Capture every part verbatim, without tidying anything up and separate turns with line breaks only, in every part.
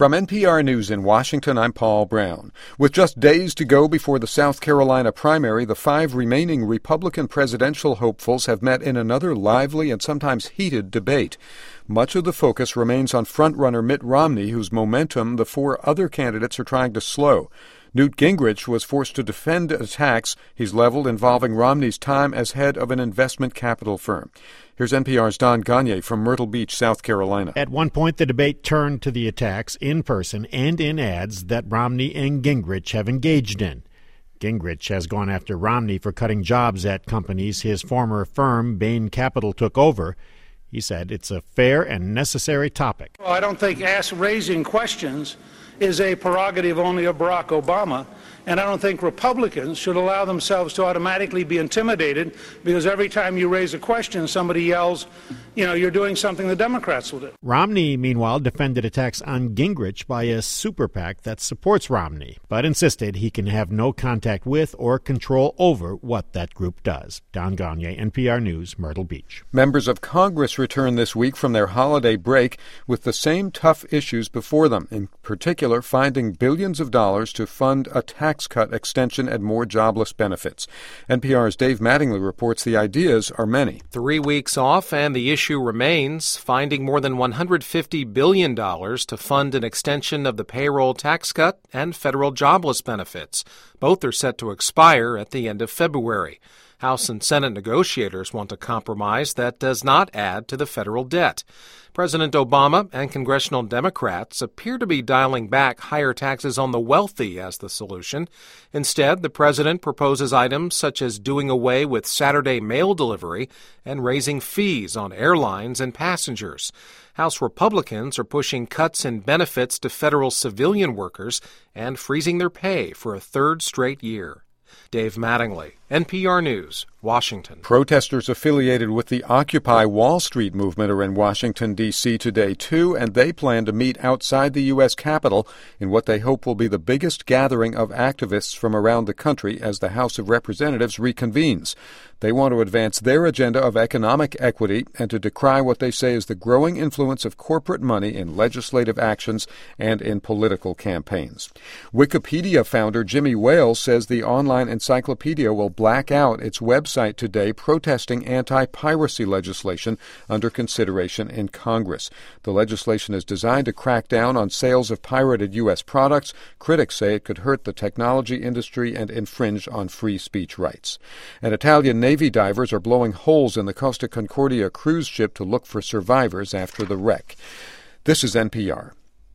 From N P R News in Washington, I'm Paul Brown. With just days to go before the South Carolina primary, the five remaining Republican presidential hopefuls have met in another lively and sometimes heated debate. Much of the focus remains on frontrunner Mitt Romney, whose momentum the four other candidates are trying to slow. Newt Gingrich was forced to defend attacks he's leveled involving Romney's time as head of an investment capital firm. Here's N P R's Don Gagne from Myrtle Beach, South Carolina.
At one point, the debate turned to the attacks in person and in ads that Romney and Gingrich have engaged in. Gingrich has gone after Romney for cutting jobs at companies his former firm, Bain Capital, took over. He said it's a fair and necessary topic.
Well, I don't think ask raising questions is a prerogative only of Barack Obama, and I don't think Republicans should allow themselves to automatically be intimidated because every time you raise a question, somebody yells, you know, you're doing something the Democrats will do.
Romney, meanwhile, defended attacks on Gingrich by a super PAC that supports Romney, but insisted he can have no contact with or control over what that group does. Don Gagne, N P R News, Myrtle Beach.
Members of Congress return this week from their holiday break with the same tough issues before them, in particular finding billions of dollars to fund a tax cut extension and more jobless benefits. N P R's Dave Mattingly reports the ideas are many.
Three weeks off and the issue remains, finding more than one hundred fifty billion dollars to fund an extension of the payroll tax cut and federal jobless benefits. Both are set to expire at the end of February. House and Senate negotiators want a compromise that does not add to the federal debt. President Obama and congressional Democrats appear to be dialing back higher taxes on the wealthy as the solution. Instead, the president proposes items such as doing away with Saturday mail delivery and raising fees on airlines and passengers. House Republicans are pushing cuts in benefits to federal civilian workers and freezing their pay for a third straight year. Dave Mattingly, N P R News, Washington.
Protesters affiliated with the Occupy Wall Street movement are in Washington, D C today, too, and they plan to meet outside the U S Capitol in what they hope will be the biggest gathering of activists from around the country as the House of Representatives reconvenes. They want to advance their agenda of economic equity and to decry what they say is the growing influence of corporate money in legislative actions and in political campaigns. Wikipedia founder Jimmy Wales says the online encyclopedia will black out its website today, protesting anti-piracy legislation under consideration in Congress. The legislation is designed to crack down on sales of pirated U S products. Critics say it could hurt the technology industry and infringe on free speech rights. An Italian Navy divers are blowing holes in the Costa Concordia cruise ship to look for survivors after the wreck. This is N P R.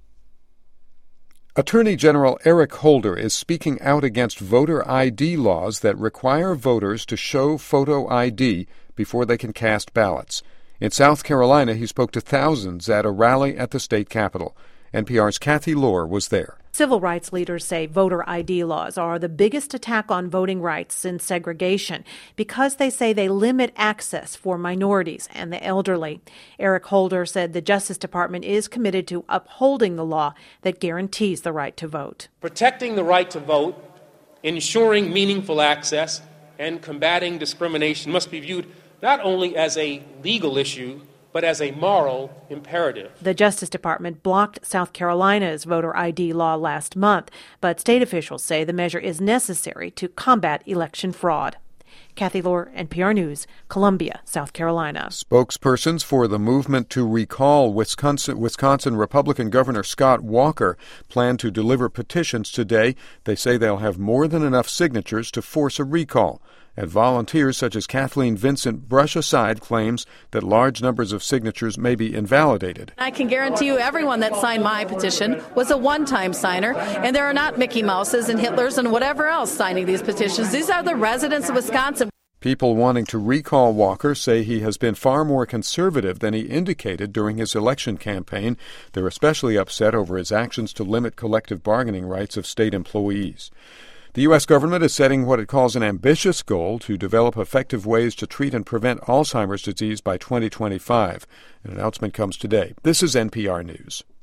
Attorney General Eric Holder is speaking out against voter I D laws that require voters to show photo I D before they can cast ballots. In South Carolina, he spoke to thousands at a rally at the state capitol. N P R's Kathy Lohr was there.
Civil rights leaders say voter I D laws are the biggest attack on voting rights since segregation because they say they limit access for minorities and the elderly. Eric Holder said the Justice Department is committed to upholding the law that guarantees the right to vote.
Protecting the right to vote, ensuring meaningful access, and combating discrimination must be viewed not only as a legal issue, but as a moral imperative.
The Justice Department blocked South Carolina's voter I D law last month, but state officials say the measure is necessary to combat election fraud. Kathy Lohr, N P R News, Columbia, South Carolina.
Spokespersons for the movement to recall Wisconsin, Wisconsin Republican Governor Scott Walker plan to deliver petitions today. They say they'll have more than enough signatures to force a recall. And volunteers such as Kathleen Vincent brush aside claims that large numbers of signatures may be invalidated.
I can guarantee you everyone that signed my petition was a one-time signer, and there are not Mickey Mouses and Hitlers and whatever else signing these petitions. These are the residents of Wisconsin.
People wanting to recall Walker say he has been far more conservative than he indicated during his election campaign. They're especially upset over his actions to limit collective bargaining rights of state employees. The U S government is setting what it calls an ambitious goal to develop effective ways to treat and prevent Alzheimer's disease by twenty twenty-five. An announcement comes today. This is N P R News.